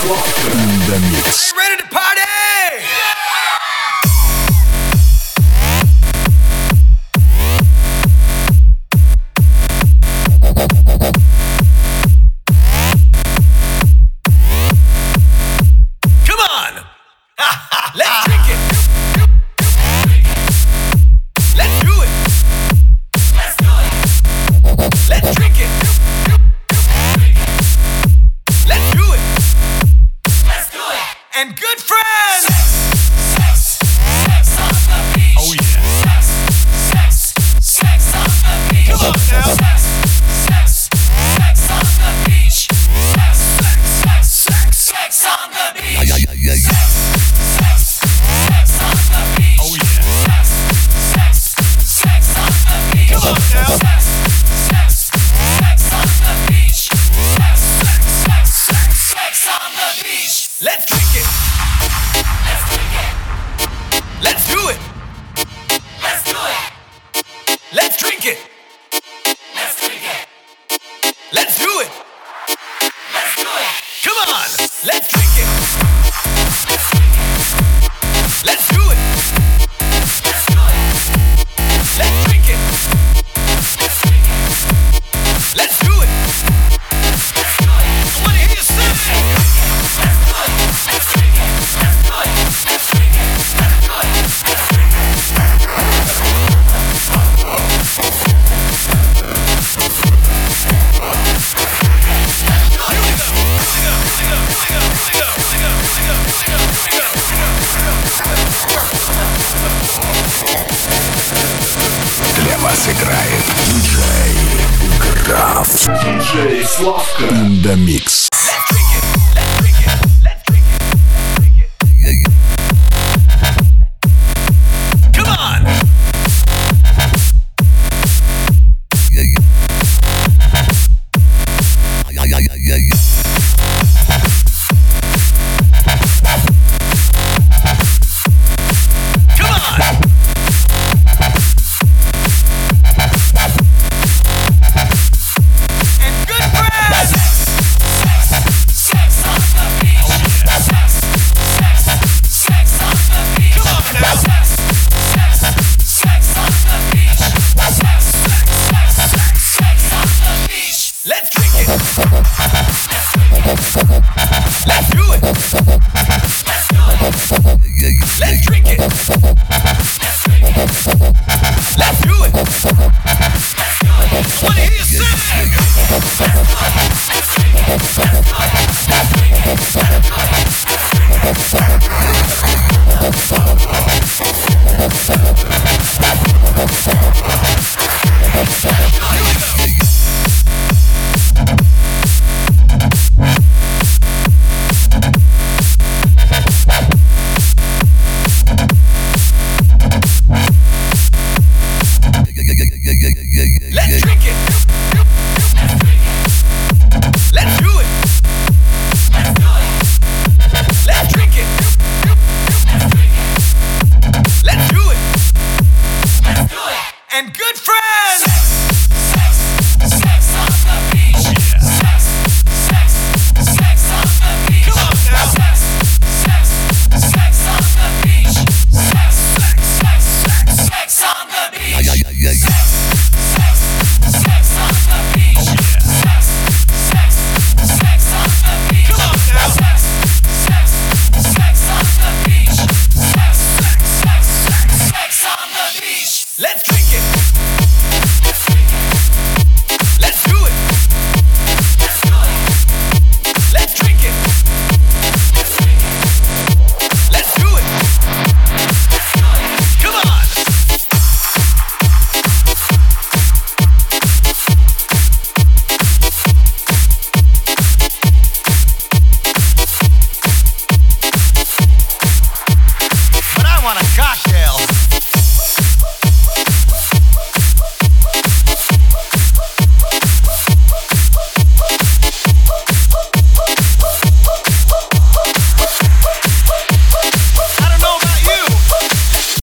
in the mix. Ready to party? Come on! Let's drink it! Let's do it! Let's do it! Let's drink it! Let's do it! Let's do it! And good friends! Sex on the beach! Oh yeah! Sex on the beach! Come on now! Sex on the beach! Sex on the beach! Sex on the beach! Oh yeah! Sex on the beach! Come on now! Sex on the beach! Sex on the beach! Let's drink it! Let's do it! Let's do it! Let's drink it! Let's drink it! Let's do it! Let's do it! Come on! Let's drink it! Let's do it! Let's do it! Let's drink it! Let's do it! I wanna hear you sing! Let's do it! Let's drink it! Let's do it! Let's drink it! Let's do it! Let's drink it! Для вас играет диджей Граф. Диджей Славка in the mix. Let's